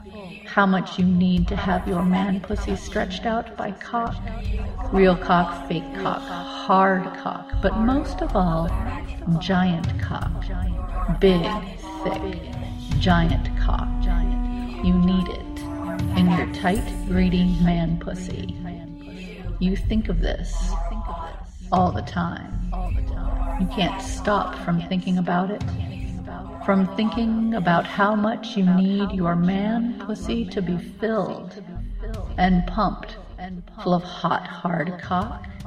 How much you need to have your man pussy stretched out by cock. Real cock, fake cock, hard cock, but most of all, giant cock. Big, thick, giant cock. You need it in your tight, greedy man pussy. You think of this all the time. You can't stop from thinking about it. From thinking about how much you need your man pussy to be filled and pumped full of hot, hard cock.